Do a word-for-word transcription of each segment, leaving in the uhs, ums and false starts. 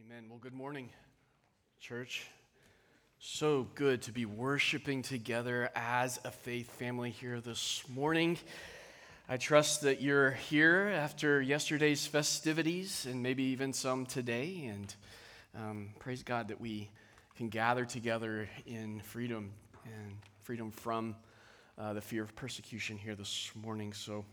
Amen. Well, good morning, church. So good to be worshiping together as a faith family here this morning. I trust that you're here after yesterday's festivities and maybe even some today. And um, praise God that we can gather together in freedom and freedom from uh, the fear of persecution here this morning. So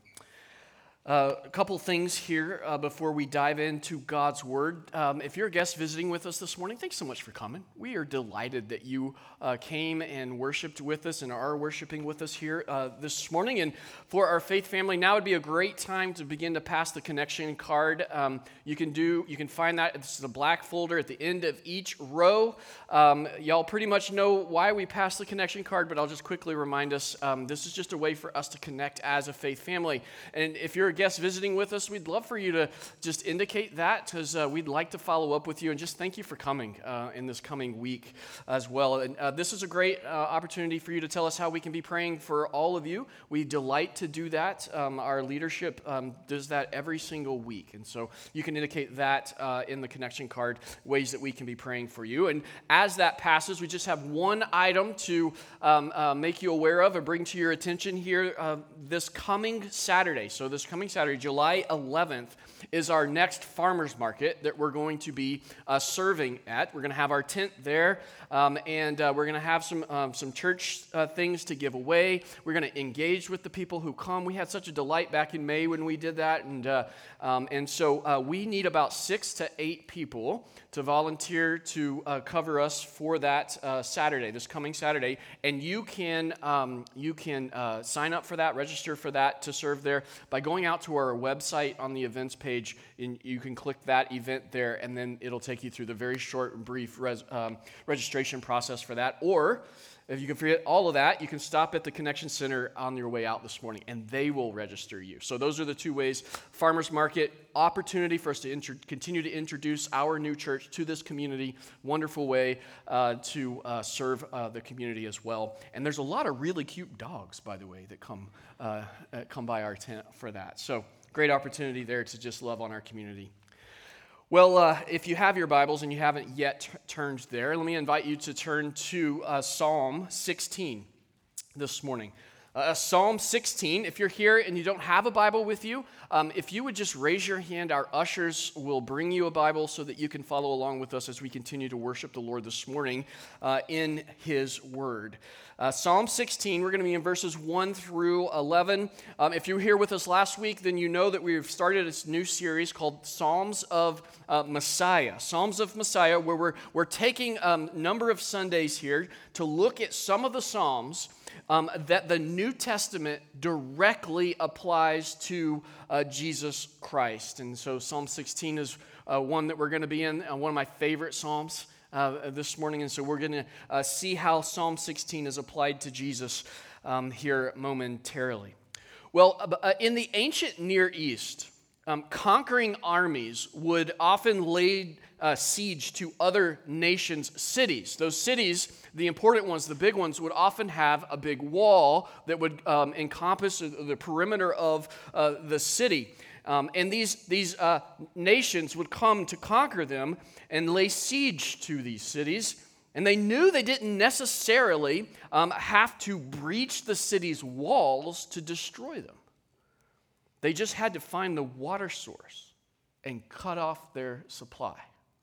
Uh, a couple things here uh, before we dive into God's Word. Um, if you're a guest visiting with us this morning, thanks so much for coming. We are delighted that you uh, came and worshiped with us and are worshiping with us here uh, this morning. And for our faith family, now would be a great time to begin to pass the connection card. Um, you can do, you can find that, it's the black folder at the end of each row. Um, y'all pretty much know why we pass the connection card, but I'll just quickly remind us, um, this is just a way for us to connect as a faith family. And if you're a guest visiting with us, we'd love for you to just indicate that because uh, we'd like to follow up with you and just thank you for coming uh, in this coming week as well. And uh, this is a great uh, opportunity for you to tell us how we can be praying for all of you. We delight to do that. Um, our leadership um, does that every single week. And so you can indicate that uh, in the connection card, ways that we can be praying for you. And as that passes, we just have one item to um, uh, make you aware of or bring to your attention here uh, this coming Saturday. So this coming Saturday, July eleventh, is our next farmers market that we're going to be uh, serving at. We're going to have our tent there, um, and uh, we're going to have some um, some church uh, things to give away. We're going to engage with the people who come. We had such a delight back in May when we did that, and uh, um, and so uh, we need about six to eight people to volunteer to uh, cover us for that uh, Saturday, this coming Saturday, and you can um, you can uh, sign up for that, register for that to serve there by going out to our website on the events page, and you can click that event there, and then it'll take you through the very short and brief res, um, registration process for that. Or if you can forget all of that, you can stop at the Connection Center on your way out this morning, and they will register you. So those are the two ways. Farmers Market, opportunity for us to intro- continue to introduce our new church to this community. Wonderful way uh, to uh, serve uh, the community as well. And there's a lot of really cute dogs, by the way, that come uh, come by our tent for that. So great opportunity there to just love on our community. Well, uh, if you have your Bibles and you haven't yet t- turned there, let me invite you to turn to uh, Psalm sixteen this morning. Uh, Psalm sixteen, if you're here and you don't have a Bible with you, um, if you would just raise your hand, our ushers will bring you a Bible so that you can follow along with us as we continue to worship the Lord this morning uh, in His Word. Uh, Psalm sixteen, we're going to be in verses one through eleven. Um, if you were here with us last week, then you know that we've started this new series called Psalms of uh, Messiah. Psalms of Messiah, where we're, we're taking a um, number of Sundays here to look at some of the Psalms Um, that the New Testament directly applies to uh, Jesus Christ. And so Psalm sixteen is uh, one that we're going to be in, uh, one of my favorite Psalms uh, this morning. And so we're going to uh, see how Psalm sixteen is applied to Jesus um, here momentarily. Well, uh, in the ancient Near East, um, conquering armies would often lay uh, siege to other nations' cities. Those cities, the important ones, the big ones, would often have a big wall that would um, encompass the perimeter of uh, the city. Um, and these, these uh, nations would come to conquer them and lay siege to these cities. And they knew they didn't necessarily um, have to breach the city's walls to destroy them. They just had to find the water source and cut off their supply.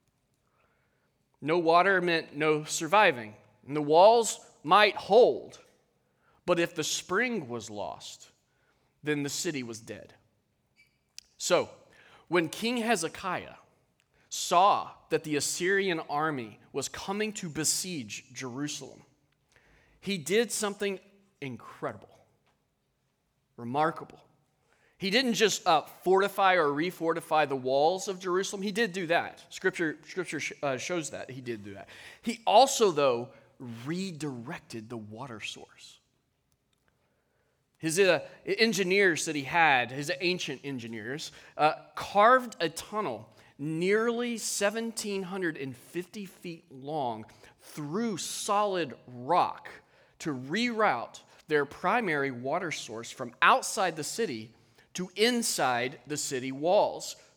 No water meant no surviving. And the walls might hold, but if the spring was lost, then the city was dead. So, when King Hezekiah saw that the Assyrian army was coming to besiege Jerusalem, he did something incredible, remarkable. He didn't just uh, fortify or refortify the walls of Jerusalem. He did do that. Scripture, scripture sh- uh, shows that he did do that. He also, though, redirected the water source. His uh, engineers that he had, his ancient engineers, uh, carved a tunnel nearly one thousand seven hundred fifty feet long through solid rock to reroute their primary water source from outside the city to inside the city walls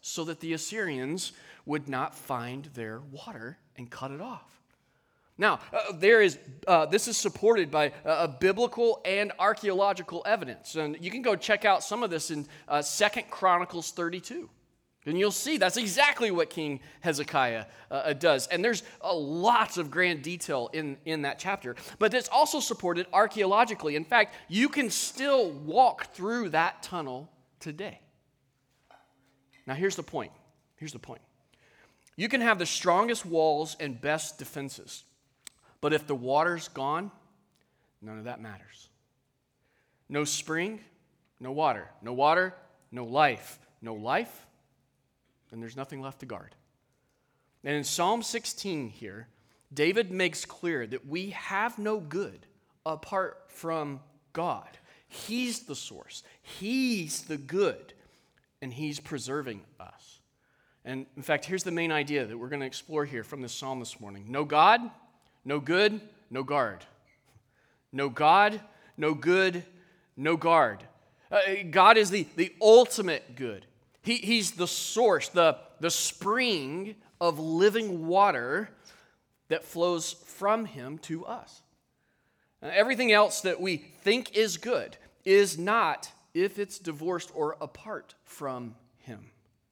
so that the Assyrians would not find their water and cut it off. Now, uh, there is uh, this is supported by uh, biblical and archaeological evidence, and you can go check out some of this in uh, Second Chronicles thirty-two, and you'll see that's exactly what King Hezekiah uh, does. And there's a lots of grand detail in, in that chapter, but it's also supported archaeologically. In fact, you can still walk through that tunnel today. Now, here's the point. Here's the point. You can have the strongest walls and best defenses. But if the water's gone, none of that matters. No spring, no water. No water, no life. No life, then there's nothing left to guard. And in Psalm sixteen here, David makes clear that we have no good apart from God. He's the source. He's the good, and He's preserving us. And in fact, here's the main idea that we're going to explore here from this psalm this morning. No God, no good, no guard. No God, no good, no guard. Uh, God is the, the ultimate good. He, he's the source, the, the spring of living water that flows from Him to us. Uh, everything else that we think is good is not if it's divorced or apart from Him.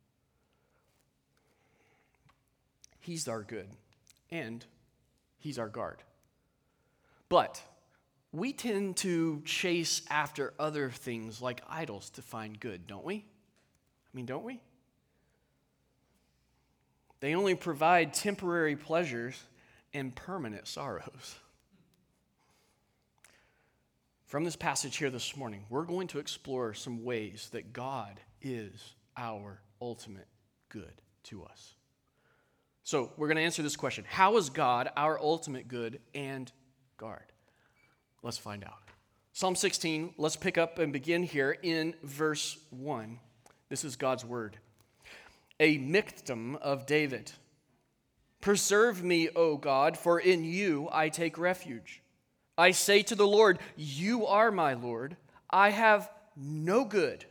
He's our good, and He's our guard. But we tend to chase after other things like idols to find good, don't we? I mean, don't we? They only provide temporary pleasures and permanent sorrows. From this passage here this morning, we're going to explore some ways that God is our ultimate good to us. So we're going to answer this question. How is God our ultimate good and guard? Let's find out. Psalm sixteen, let's pick up and begin here in verse one. This is God's word. A miktam of David. Preserve me, O God, for in you I take refuge. I say to the Lord, you are my Lord. I have no good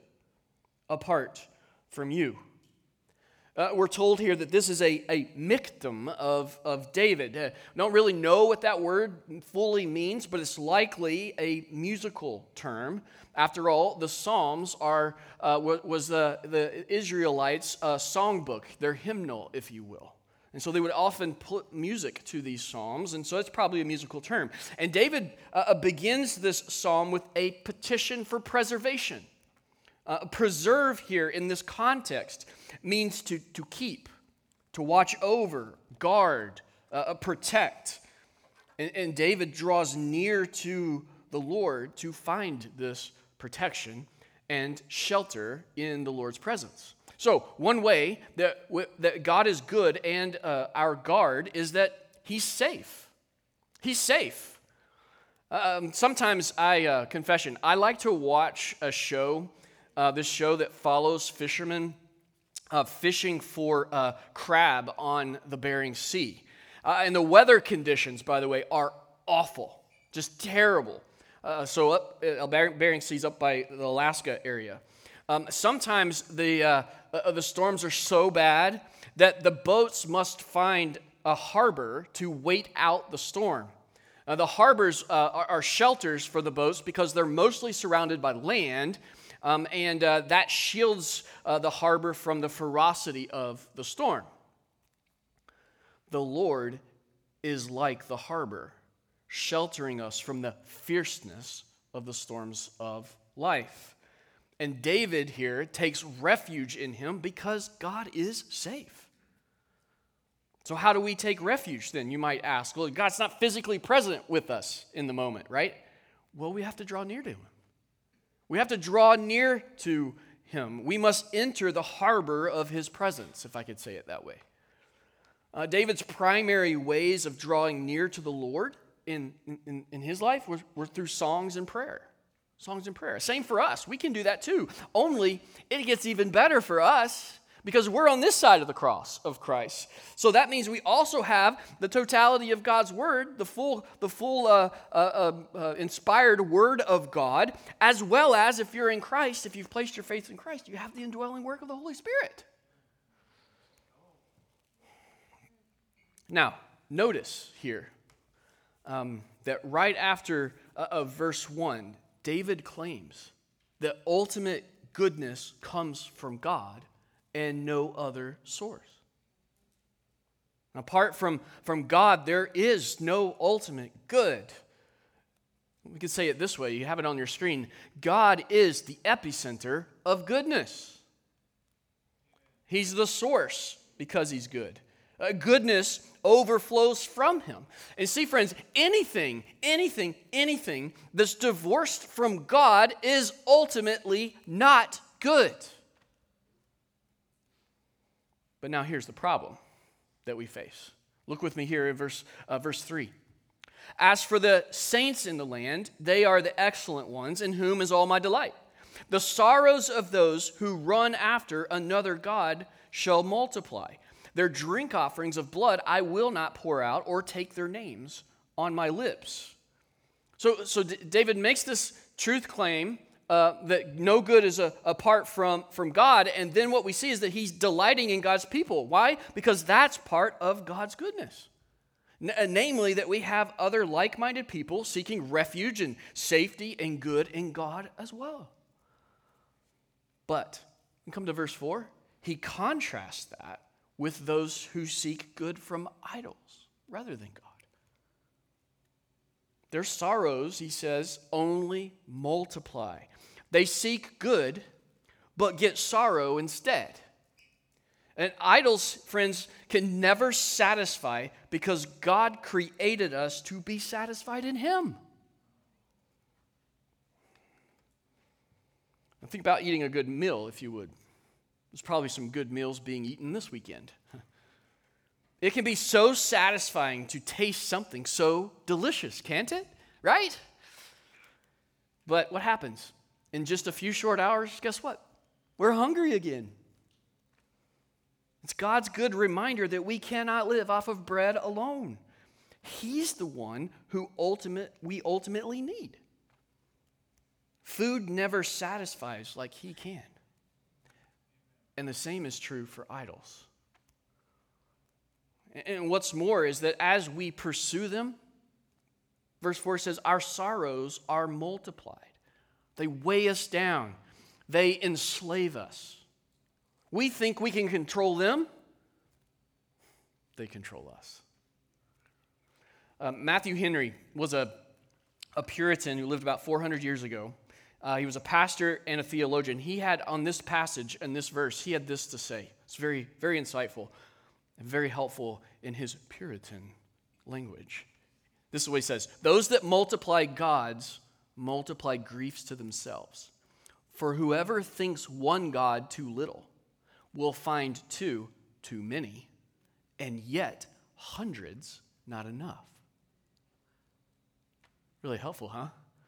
apart from you. Uh, we're told here that this is a, a miktam of, of David. Uh, don't really know what that word fully means, but it's likely a musical term. After all, the Psalms are uh, was the, the Israelites' uh, songbook, their hymnal, if you will. And so they would often put music to these psalms, and so it's probably a musical term. And David uh, begins this psalm with a petition for preservation. Uh, preserve here in this context means to, to keep, to watch over, guard, uh, protect. And, and David draws near to the Lord to find this protection and shelter in the Lord's presence. So one way that, that God is good and uh, our guard is that He's safe. He's safe. Um, sometimes I, uh, confession, I like to watch a show, uh, this show that follows fishermen uh, fishing for uh, crab on the Bering Sea. Uh, and the weather conditions, by the way, are awful, just terrible. Uh, so up, uh, Bering Sea's up by the Alaska area. Um, sometimes the uh, uh, the storms are so bad that the boats must find a harbor to wait out the storm. Uh, the harbors uh, are, are shelters for the boats because they're mostly surrounded by land, um, and uh, that shields uh, the harbor from the ferocity of the storm. The Lord is like the harbor, sheltering us from the fierceness of the storms of life. And David here takes refuge in Him because God is safe. So how do we take refuge then, you might ask? Well, God's not physically present with us in the moment, right? Well, we have to draw near to Him. We have to draw near to Him. We must enter the harbor of His presence, if I could say it that way. Uh, David's primary ways of drawing near to the Lord in, in, in his life were, were through songs and prayer. Songs and prayer. Same for us. We can do that too. Only it gets even better for us because we're on this side of the cross of Christ. So that means we also have the totality of God's word, the full, the full uh, uh, uh, uh, inspired word of God, as well as if you're in Christ, if you've placed your faith in Christ, you have the indwelling work of the Holy Spirit. Now, notice here um, that right after uh, of verse one, David claims that ultimate goodness comes from God and no other source. Apart from, from God, there is no ultimate good. We could say it this way. You have it on your screen. God is the epicenter of goodness. He's the source because he's good. Uh, goodness overflows from him. And see, friends, anything, anything, anything that's divorced from God is ultimately not good. But now here's the problem that we face. Look with me here in verse, uh, verse three. As for the saints in the land, they are the excellent ones, in whom is all my delight. The sorrows of those who run after another god shall multiply. Their drink offerings of blood I will not pour out, or take their names on my lips. So, so D- David makes this truth claim uh, that no good is a, apart from, from God, and then what we see is that he's delighting in God's people. Why? Because that's part of God's goodness. N- namely, that we have other like-minded people seeking refuge and safety and good in God as well. But, we come to verse four, he contrasts that with those who seek good from idols rather than God. Their sorrows, he says, only multiply. They seek good, but get sorrow instead. And idols, friends, can never satisfy because God created us to be satisfied in him. Now think about eating a good meal, if you would. There's probably some good meals being eaten this weekend. It can be so satisfying to taste something so delicious, can't it? Right? But what happens? In just a few short hours, guess what? We're hungry again. It's God's good reminder that we cannot live off of bread alone. He's the one who ultimate we ultimately need. Food never satisfies like he can. And the same is true for idols. And what's more is that as we pursue them, verse four says, our sorrows are multiplied. They weigh us down. They enslave us. We think we can control them. They control us. Uh, Matthew Henry was a, a Puritan who lived about four hundred years ago. Uh, he was a pastor and a theologian. He had, on this passage and this verse, he had this to say. It's very, very insightful and very helpful in his Puritan language. This is what he says. Those that multiply gods multiply griefs to themselves. For whoever thinks one god too little will find two too many, and yet hundreds not enough. Really helpful, huh?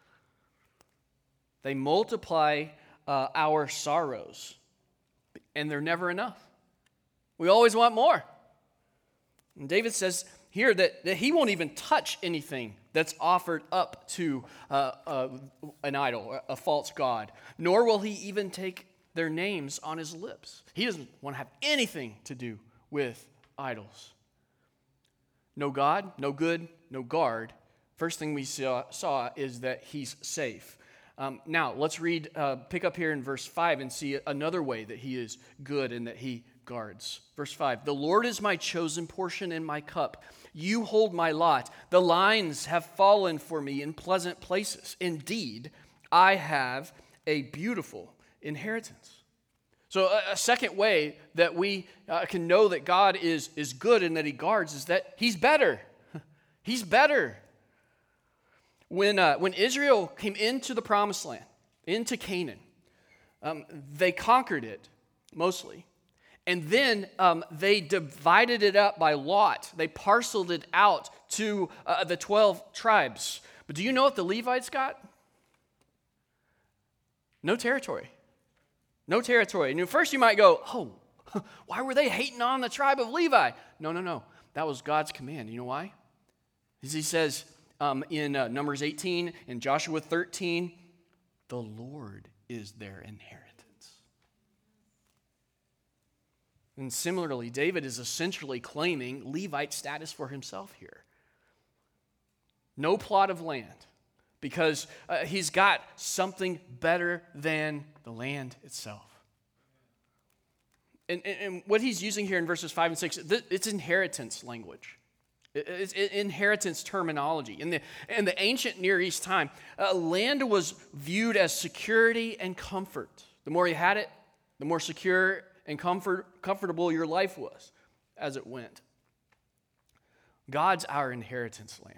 They multiply uh, our sorrows, and they're never enough. We always want more. And David says here that, that he won't even touch anything that's offered up to uh, uh, an idol, a false god, nor will he even take their names on his lips. He doesn't want to have anything to do with idols. No God, no good, no guard. First thing we saw, saw is that he's safe. Um, now, let's read, uh, pick up here in verse five and see another way that he is good and that he guards. Verse five, the Lord is my chosen portion and my cup. You hold my lot. The lines have fallen for me in pleasant places. Indeed, I have a beautiful inheritance. So a, a second way that we uh, can know that God is, is good and that he guards is that he's better. He's better. When, uh, when Israel came into the promised land, into Canaan, um, they conquered it mostly. And then um, they divided it up by lot. They parceled it out to uh, the twelve tribes. But do you know what the Levites got? No territory. No territory. And at first you might go, oh, why were they hating on the tribe of Levi? No, no, no. That was God's command. You know why? As he says um, in uh, Numbers eighteen and Joshua thirteen, the Lord is their inheritance. And similarly, David is essentially claiming Levite status for himself here. No plot of land, because uh, he's got something better than the land itself. And, and, and what he's using here in verses five and six, it's inheritance language. It's inheritance terminology. In the, in the ancient Near East time, uh, land was viewed as security and comfort. The more you had it, the more secure and comfort, comfortable your life was as it went. God's our inheritance land.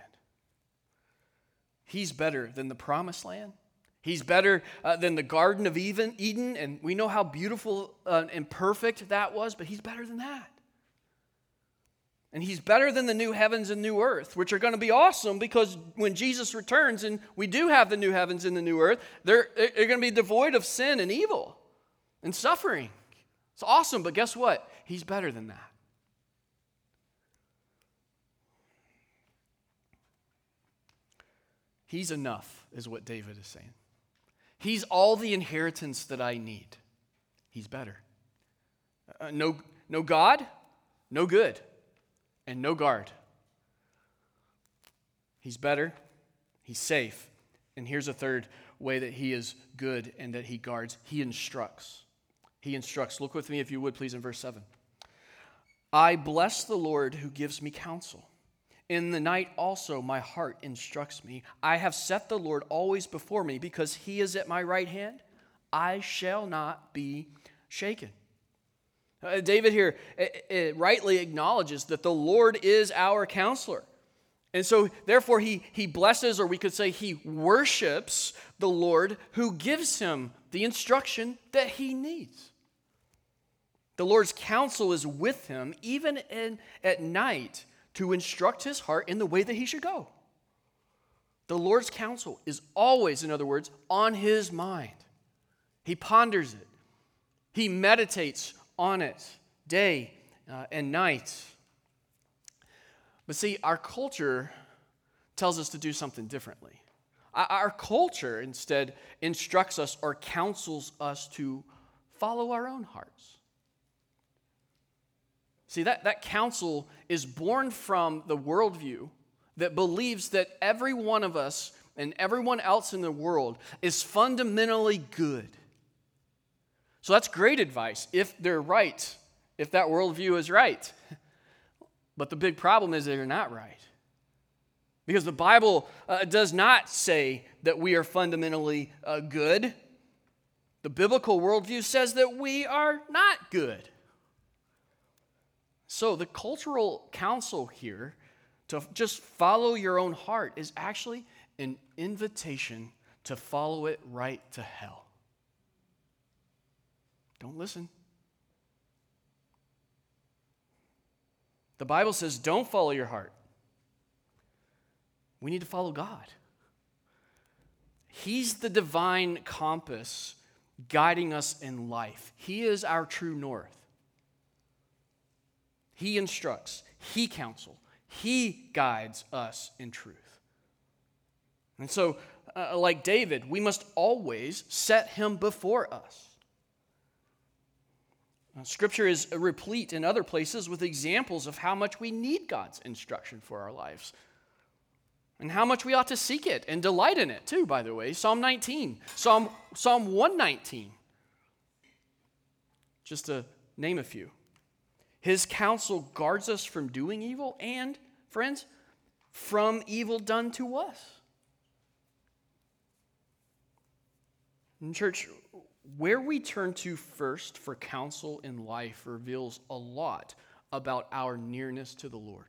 He's better than the promised land. He's better uh, than the Garden of Eden, and we know how beautiful uh, and perfect that was, but he's better than that. And he's better than the new heavens and new earth, which are going to be awesome because when Jesus returns, and we do have the new heavens and the new earth, they're, they're going to be devoid of sin and evil and suffering. It's awesome, but guess what? He's better than that. He's enough, is what David is saying. He's all the inheritance that I need. He's better. Uh, no, no God, no good, and no guard. He's better, he's safe, and here's a third way that he is good and that he guards. He instructs. He instructs. Look with me, if you would, please, in verse seven. I bless the Lord who gives me counsel. In the night also my heart instructs me. I have set the Lord always before me because he is at my right hand. I shall not be shaken. Uh, David here it, it rightly acknowledges that the Lord is our counselor. And so therefore he, he blesses, or we could say he worships the Lord who gives him the instruction that he needs. The Lord's counsel is with him even in, at night to instruct his heart in the way that he should go. The Lord's counsel is always, in other words, on his mind. He ponders it. He meditates on it day uh, and night. But see, our culture tells us to do something differently. Our culture instead instructs us or counsels us to follow our own hearts. See, that, that counsel is born from the worldview that believes that every one of us and everyone else in the world is fundamentally good. So that's great advice if they're right, if that worldview is right. But the big problem is they're not right. Because the Bible uh, does not say that we are fundamentally uh, good. The biblical worldview says that we are not good. So the cultural counsel here to just follow your own heart is actually an invitation to follow it right to hell. Don't listen. The Bible says don't follow your heart. We need to follow God. He's the divine compass guiding us in life. He is our true north. He instructs, he counsels, he guides us in truth. And so, uh, like David, we must always set him before us. Uh, Scripture is replete in other places with examples of how much we need God's instruction for our lives. And how much we ought to seek it and delight in it too, by the way. Psalm nineteen, Psalm, Psalm one nineteen. Just to name a few. His counsel guards us from doing evil and, friends, from evil done to us. In church, where we turn to first for counsel in life reveals a lot about our nearness to the Lord.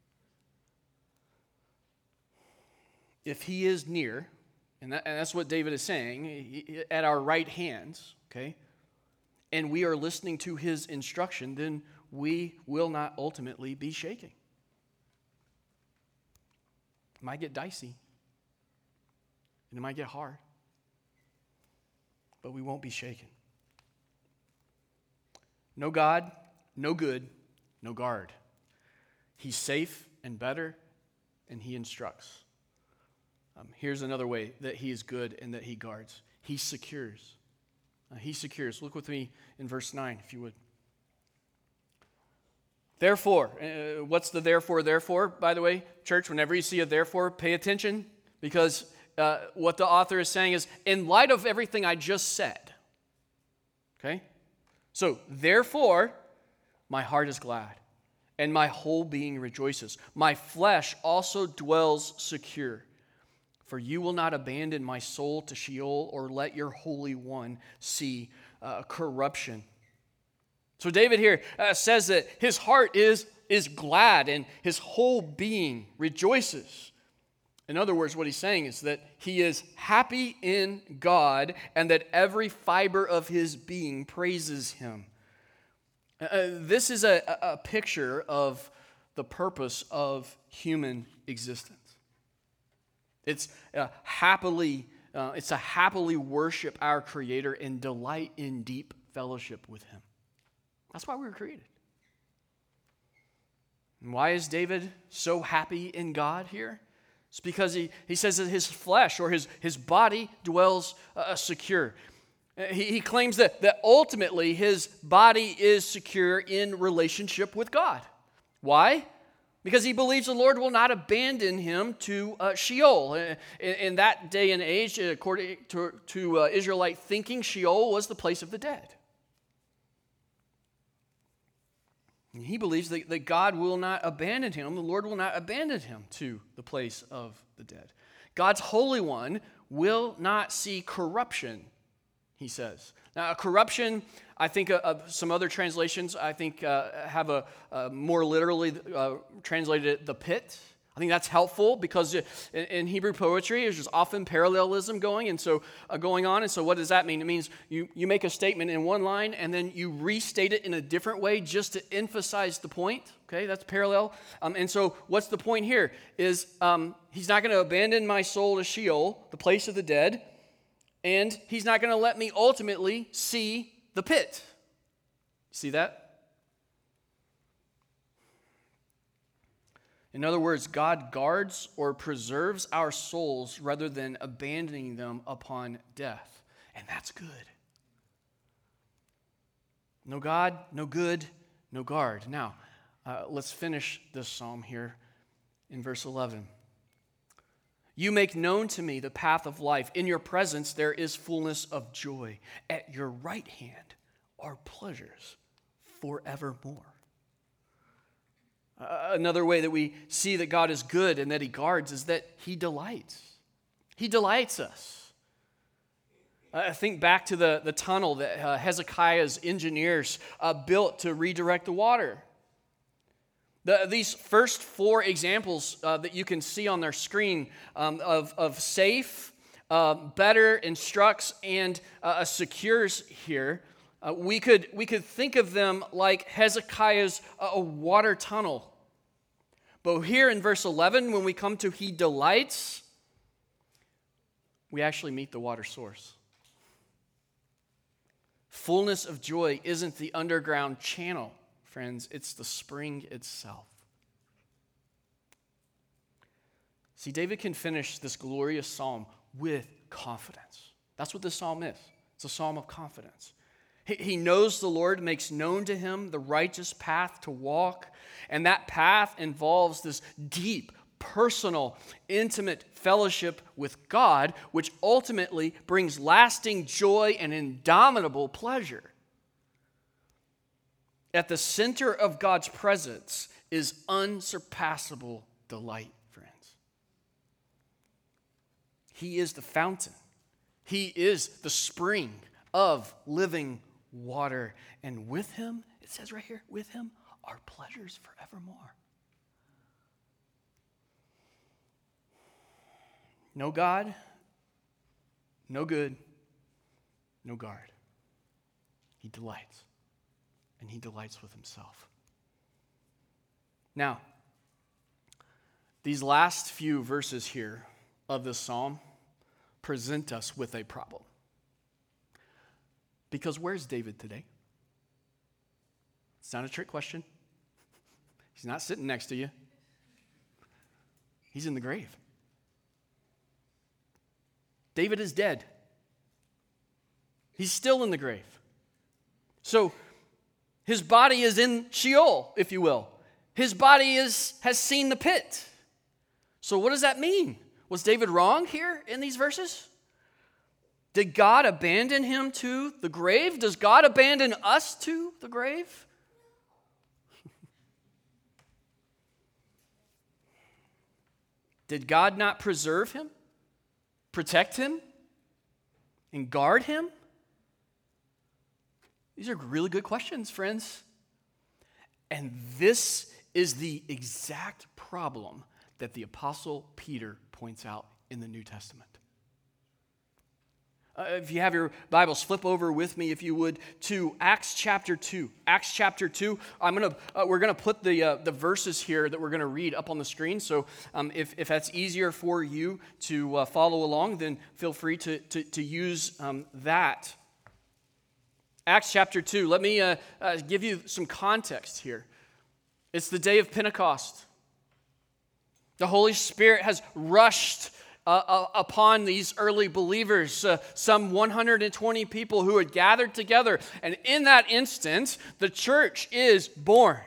If he is near, and, that, and that's what David is saying, at our right hands, okay, and we are listening to his instruction, then we will not ultimately be shaking. It might get dicey, and it might get hard, but we won't be shaken. No God, no good, no guard. He's safe and better, and he instructs. Um, here's another way that he is good and that he guards. He secures. Uh, he secures. Look with me in verse nine, if you would. Therefore, uh, what's the therefore, therefore, by the way, church? Whenever you see a therefore, pay attention, because uh, what the author is saying is, in light of everything I just said, okay? So, therefore, my heart is glad, and my whole being rejoices. My flesh also dwells secure, for you will not abandon my soul to Sheol or let your Holy One see uh, corruption. So David here uh, says that his heart is, is glad and his whole being rejoices. In other words, what he's saying is that he is happy in God and that every fiber of his being praises him. Uh, this is a, a picture of the purpose of human existence. It's uh, happily, uh, it's a happily worship our Creator and delight in deep fellowship with him. That's why we were created. And why is David so happy in God here? It's because he, he says that his flesh or his, his body dwells uh, secure. He, he claims that, that ultimately his body is secure in relationship with God. Why? Because he believes the Lord will not abandon him to uh, Sheol. In, in that day and age, according to, to uh, Israelite thinking, Sheol was the place of the dead. He believes that, that God will not abandon him. The Lord will not abandon him to the place of the dead. God's Holy One will not see corruption, he says. Now, corruption, I think uh, uh, some other translations, I think, uh, have a uh, more literally uh, translated the pit. I think that's helpful because in, in Hebrew poetry, there's just often parallelism going and so uh, going on. And so what does that mean? It means you, you make a statement in one line and then you restate it in a different way just to emphasize the point. Okay, that's parallel. Um, and so what's the point here is um, he's not going to abandon my soul to Sheol, the place of the dead, and he's not going to let me ultimately see the pit. See that? In other words, God guards or preserves our souls rather than abandoning them upon death. And that's good. No God, no good, no guard. Now, uh, let's finish this psalm here in verse eleven. You make known to me the path of life. In your presence there is fullness of joy. At your right hand are pleasures forevermore. Uh, another way that we see that God is good and that he guards is that he delights. He delights us. Uh, think back to the, the tunnel that uh, Hezekiah's engineers uh, built to redirect the water. The, these first four examples uh, that you can see on their screen um, of, of safe, uh, better, instructs, and uh, secures here, Uh, we could we could think of them like Hezekiah's uh, water tunnel. But here in verse eleven, when we come to he delights, we actually meet the water source. Fullness of joy isn't the underground channel, friends. It's the spring itself. See, David can finish this glorious psalm with confidence. That's what this psalm is. It's a psalm of confidence. He knows the Lord makes known to him the righteous path to walk, and that path involves this deep, personal, intimate fellowship with God, which ultimately brings lasting joy and indomitable pleasure. At the center of God's presence is unsurpassable delight, friends. He is the fountain. He is the spring of living water, and with him, it says right here, with him are pleasures forevermore. No God, no good, no guard. He delights, and he delights with himself. Now, these last few verses here of this psalm present us with a problem. Because where's David today? It's not a trick question. He's not sitting next to you. He's in the grave. David is dead. He's still in the grave. So His body is in Sheol, if you will. His body is, has seen the pit. So what does that mean? Was David wrong here in these verses? Did God abandon him to the grave? Does God abandon us to the grave? Did God not preserve him, protect him, and guard him? These are really good questions, friends. And this is the exact problem that the Apostle Peter points out in the New Testament. Uh, if you have your Bibles, flip over with me, if you would, to Acts chapter two. Acts chapter two. I'm gonna uh, we're gonna put the uh, the verses here that we're gonna read up on the screen. So um, if if that's easier for you to uh, follow along, then feel free to to, to use um, that. Acts chapter two. Let me uh, uh, give you some context here. It's the day of Pentecost. The Holy Spirit has rushed Uh, uh, upon these early believers, uh, some one hundred twenty people who had gathered together. And in that instant, the church is born.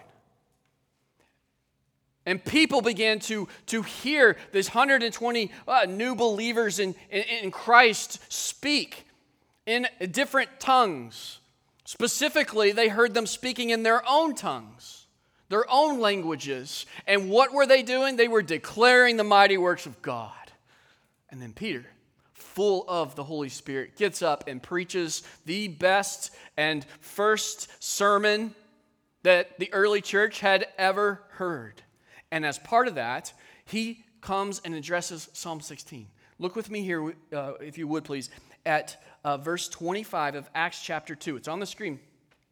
And people began to, to hear these one hundred twenty uh, new believers in, in, in Christ speak in different tongues. Specifically, they heard them speaking in their own tongues, their own languages. And what were they doing? They were declaring the mighty works of God. And then Peter, full of the Holy Spirit, gets up and preaches the best and first sermon that the early church had ever heard. And as part of that, he comes and addresses Psalm sixteen. Look with me here, uh, if you would please, at uh, verse twenty-five of Acts chapter two. It's on the screen.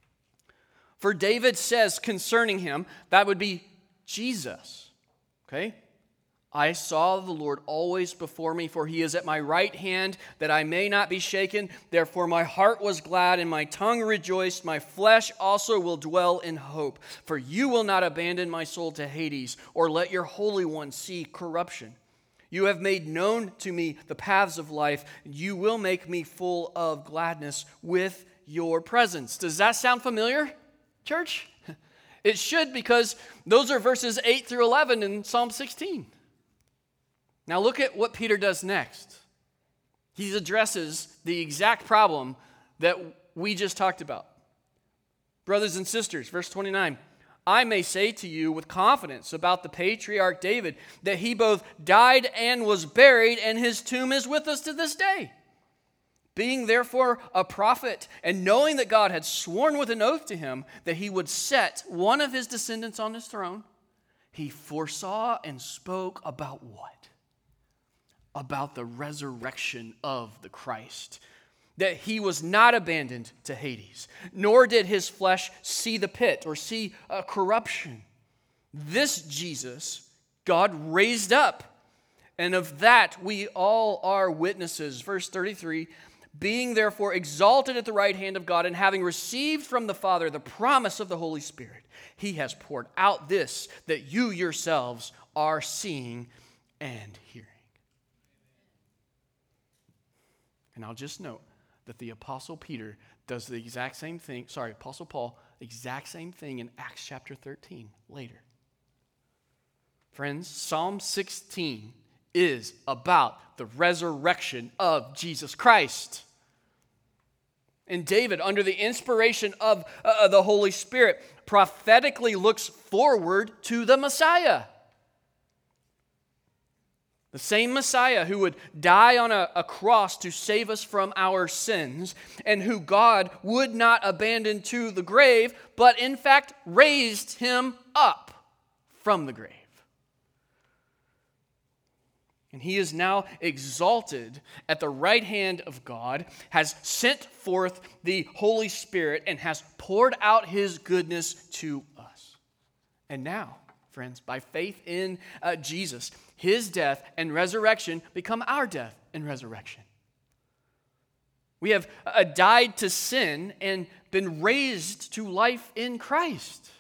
For David says concerning him, that would be Jesus, okay? I saw the Lord always before me, for he is at my right hand, that I may not be shaken. Therefore my heart was glad, and my tongue rejoiced. My flesh also will dwell in hope. For you will not abandon my soul to Hades, or let your Holy One see corruption. You have made known to me the paths of life. You will make me full of gladness with your presence. Does that sound familiar, church? It should, because those are verses eight through eleven in Psalm sixteen. Now look at what Peter does next. He addresses the exact problem that we just talked about. Brothers and sisters, verse twenty-nine, I may say to you with confidence about the patriarch David that he both died and was buried, and his tomb is with us to this day. Being therefore a prophet, and knowing that God had sworn with an oath to him that he would set one of his descendants on his throne, he foresaw and spoke about what? About the resurrection of the Christ, that he was not abandoned to Hades, nor did his flesh see the pit or see uh, corruption. This Jesus God raised up, and of that we all are witnesses. Verse thirty-three, being therefore exalted at the right hand of God, and having received from the Father the promise of the Holy Spirit, he has poured out this that you yourselves are seeing and hearing. And I'll just note that the Apostle Peter does the exact same thing, sorry, Apostle Paul, exact same thing in Acts chapter thirteen later. Friends, Psalm sixteen is about the resurrection of Jesus Christ. And David, under the inspiration of uh, the Holy Spirit, prophetically looks forward to the Messiah. The same Messiah who would die on a, a cross to save us from our sins, and who God would not abandon to the grave, but in fact raised him up from the grave. And he is now exalted at the right hand of God, has sent forth the Holy Spirit, and has poured out his goodness to us. And now, friends, by faith in uh, Jesus, his death and resurrection become our death and resurrection. We have uh, died to sin and been raised to life in Christ.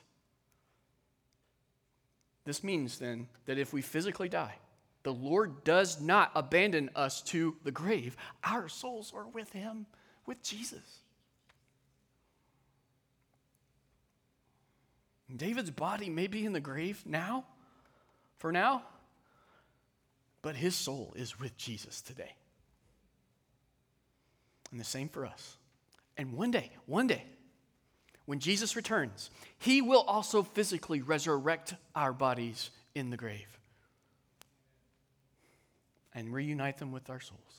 This means then that if we physically die, the Lord does not abandon us to the grave. Our souls are with him, with Jesus. David's body may be in the grave now, for now, but his soul is with Jesus today. And the same for us. And one day, one day, when Jesus returns, he will also physically resurrect our bodies in the grave and reunite them with our souls.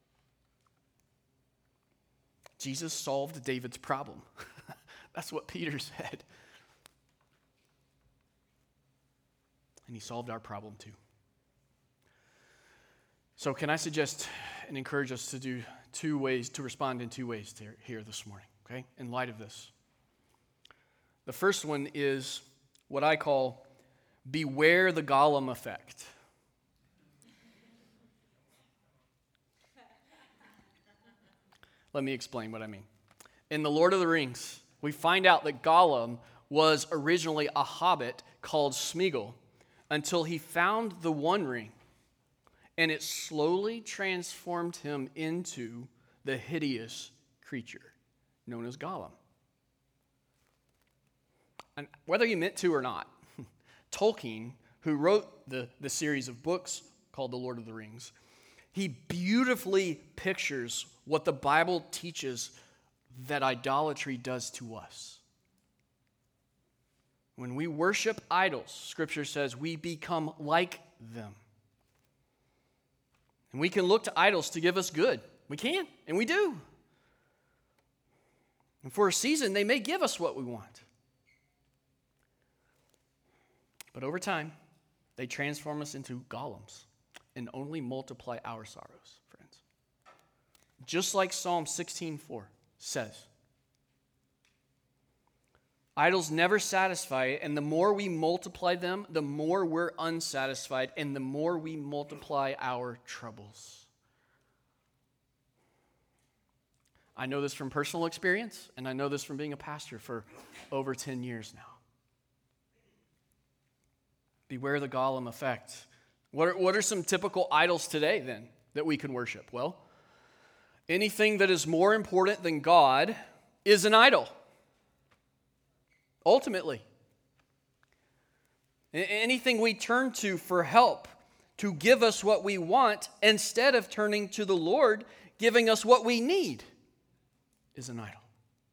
Jesus solved David's problem. That's what Peter said. And he solved our problem too. So can I suggest and encourage us to do two ways, to respond in two ways to, here this morning, okay, in light of this. The first one is what I call beware the Gollum effect. Let me explain what I mean. In The Lord of the Rings, we find out that Gollum was originally a hobbit called Smeagol until he found the One Ring, and it slowly transformed him into the hideous creature known as Gollum. And whether he meant to or not, Tolkien, who wrote the, the series of books called The Lord of the Rings, he beautifully pictures what the Bible teaches that idolatry does to us. When we worship idols, Scripture says we become like them. And we can look to idols to give us good. We can, and we do. And for a season, they may give us what we want. But over time, they transform us into golems and only multiply our sorrows, friends. Just like Psalm sixteen four says, idols never satisfy, and the more we multiply them, the more we're unsatisfied, and the more we multiply our troubles. I know this from personal experience, and I know this from being a pastor for over ten years now. Beware the Gollum effect. What are, what are some typical idols today, then, that we can worship? Well, anything that is more important than God is an idol. Ultimately. Anything we turn to for help, to give us what we want, instead of turning to the Lord, giving us what we need, is an idol.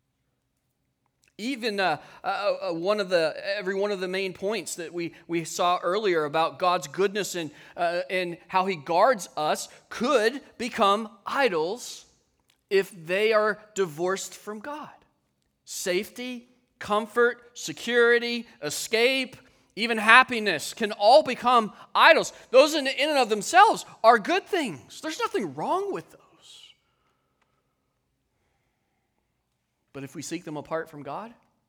Even uh, uh, uh, one of the every one of the main points that we, we saw earlier about God's goodness and uh, and how He guards us could become idols if they are divorced from God. Safety, comfort, security, escape, even happiness can all become idols. Those in, in and of themselves are good things. There's nothing wrong with those. But if we seek them apart from God,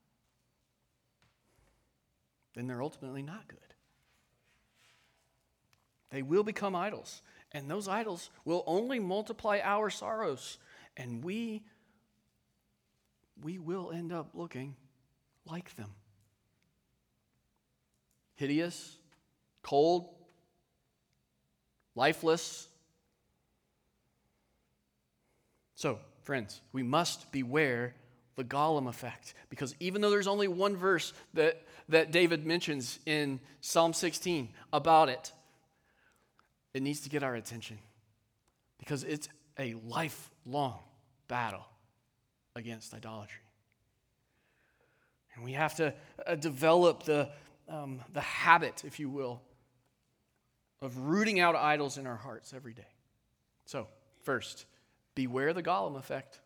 then they're ultimately not good. They will become idols, and those idols will only multiply our sorrows, and we, we will end up looking like them. Hideous, cold, lifeless. So, friends, we must beware the Gollum effect, because even though there's only one verse that, that David mentions in Psalm sixteen about it, it needs to get our attention, because it's a lifelong battle against idolatry. And we have to uh, develop the, um, the habit, if you will, of rooting out idols in our hearts every day. So, first, beware the Gollum effect.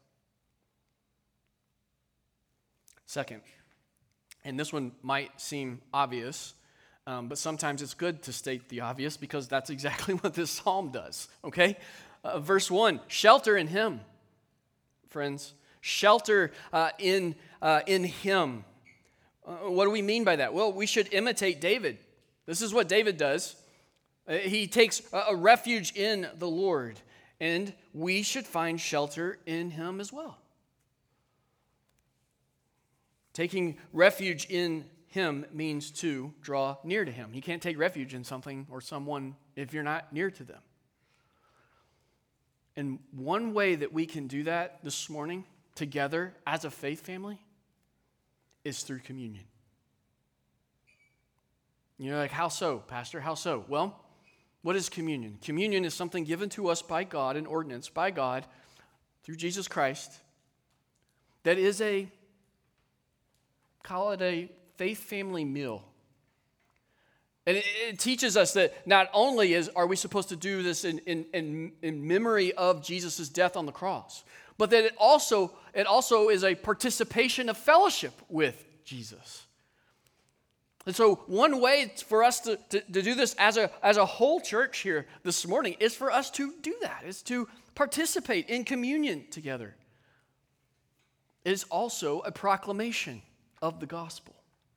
Second, and this one might seem obvious, um, but sometimes it's good to state the obvious because that's exactly what this psalm does, okay? Uh, verse one, shelter in Him, friends. Shelter uh, in, uh, in Him. Uh, what do we mean by that? Well, we should imitate David. This is what David does. Uh, he takes a, a refuge in the Lord, and we should find shelter in Him as well. Taking refuge in Him means to draw near to Him. You can't take refuge in something or someone if you're not near to them. And one way that we can do that this morning together as a faith family is through communion. You're like, how so, Pastor? How so? Well, what is communion? Communion is something given to us by God, an ordinance by God through Jesus Christ, that is a, call it a faith family meal. And it, it teaches us that not only is are we supposed to do this in, in, in, in memory of Jesus' death on the cross, but that it also, it also is a participation of fellowship with Jesus. And so one way for us to, to, to do this as a, as a whole church here this morning is for us to do that, is to participate in communion together. It is also a proclamation of the gospel.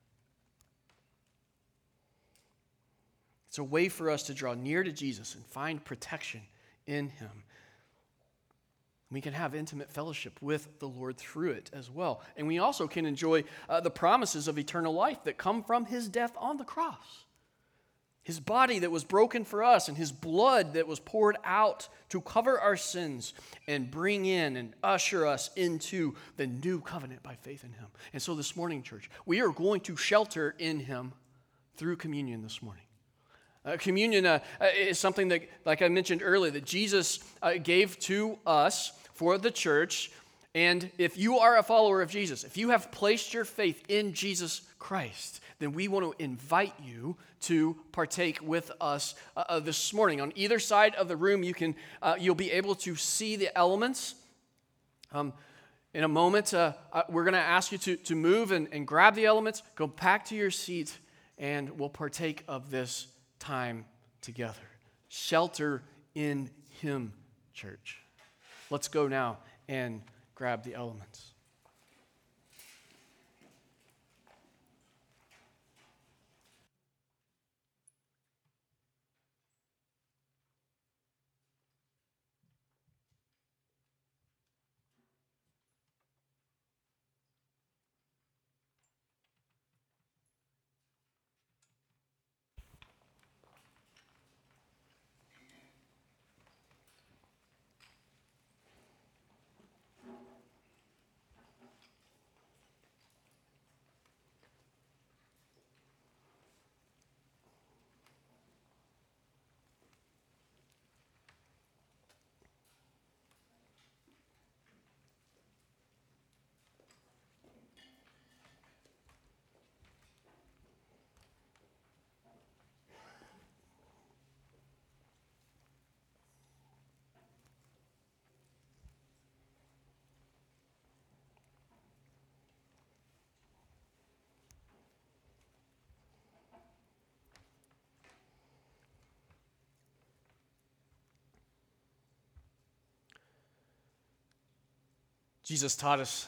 It's a way for us to draw near to Jesus and find protection in him. We can have intimate fellowship with the Lord through it as well. And we also can enjoy uh, the promises of eternal life that come from his death on the cross. His body that was broken for us and his blood that was poured out to cover our sins and bring in and usher us into the new covenant by faith in him. And so this morning, church, we are going to shelter in him through communion this morning. Uh, communion uh, is something that, like I mentioned earlier, that Jesus uh, gave to us for the church. And if you are a follower of Jesus, if you have placed your faith in Jesus Christ, then we want to invite you to partake with us uh, this morning. On either side of the room, you can uh, you'll be able to see the elements. Um, in a moment, uh, uh, we're going to ask you to, to move and, and grab the elements, go back to your seat, and we'll partake of this time together. Shelter in him, church. Let's go now and grab the elements. Jesus taught us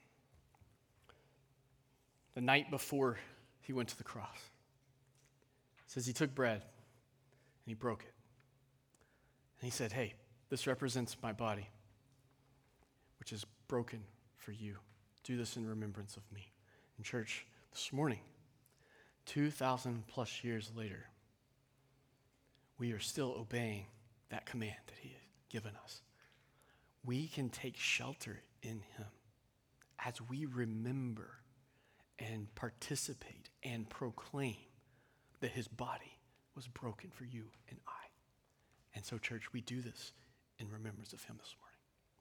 the night before he went to the cross. It says he took bread and he broke it. And he said, hey, this represents my body, which is broken for you. Do this in remembrance of me. In church, this morning, two thousand plus years later, we are still obeying that command that he has given us. We can take shelter in him as we remember and participate and proclaim that his body was broken for you and I. And so, church, we do this in remembrance of him this morning.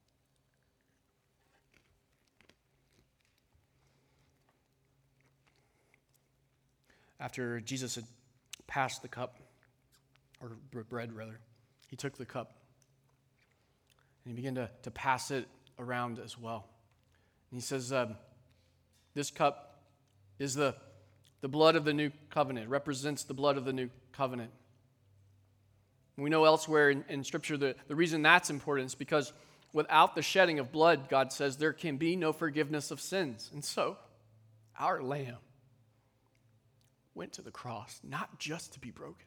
After Jesus had passed the cup, or bread rather, he took the cup and he began to, to pass it around as well. And he says, um, this cup is the, the blood of the new covenant. It represents the blood of the new covenant. And we know elsewhere in, in Scripture that the reason that's important is because without the shedding of blood, God says, there can be no forgiveness of sins. And so, our Lamb went to the cross, not just to be broken,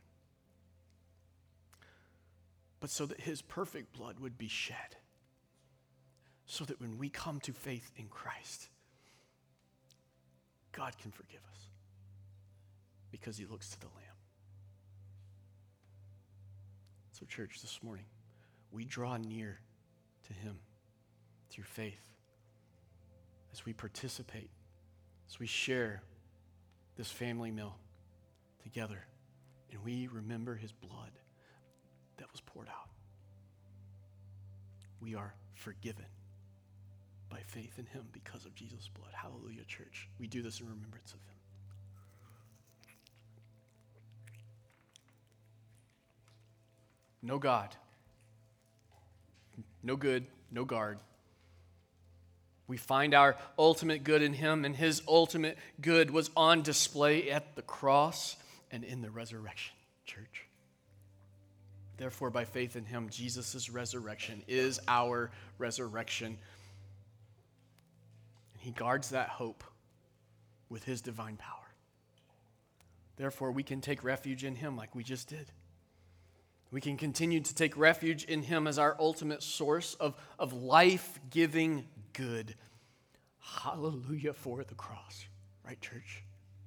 but so that his perfect blood would be shed. So that when we come to faith in Christ, God can forgive us because he looks to the Lamb. So, church, this morning, we draw near to him through faith as we participate, as we share this family meal together and we remember his blood that was poured out, we are forgiven by faith in him because of Jesus' blood. Hallelujah, church. We do this in remembrance of him. No God, no good, no guard. We find our ultimate good in him, and his ultimate good was on display at the cross and in the resurrection, church. Therefore, by faith in him, Jesus' resurrection is our resurrection. And he guards that hope with his divine power. Therefore, we can take refuge in him like we just did. We can continue to take refuge in him as our ultimate source of, of life-giving good. Hallelujah for the cross. Right, church?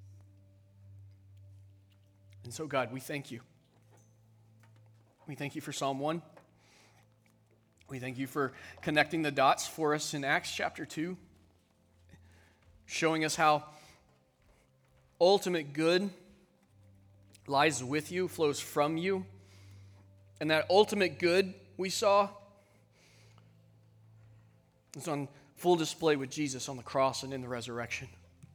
And so, God, we thank you. We thank you for Psalm one. We thank you for connecting the dots for us in Acts chapter two, showing us how ultimate good lies with you, flows from you. And that ultimate good we saw is on full display with Jesus on the cross and in the resurrection.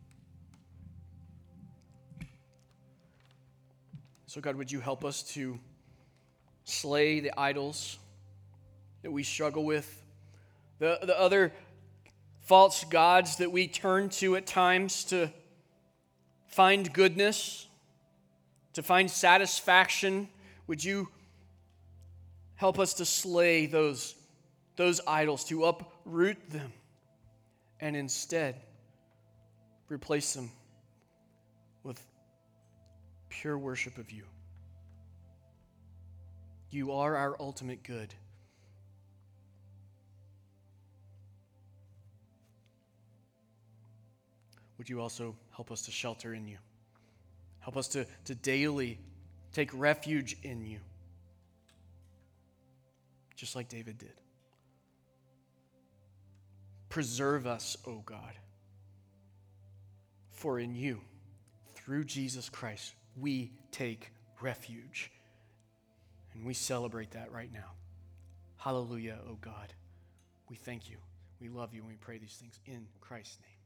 So God, would you help us to slay the idols that we struggle with, the, the other false gods that we turn to at times to find goodness, to find satisfaction. Would you help us to slay those, those idols, to uproot them, and instead replace them with pure worship of you. You are our ultimate good. Would you also help us to shelter in you? Help us to, to daily take refuge in you, just like David did. Preserve us, O God, for in you, through Jesus Christ, we take refuge. And we celebrate that right now. Hallelujah, O God. We thank you. We love you, and we pray these things in Christ's name.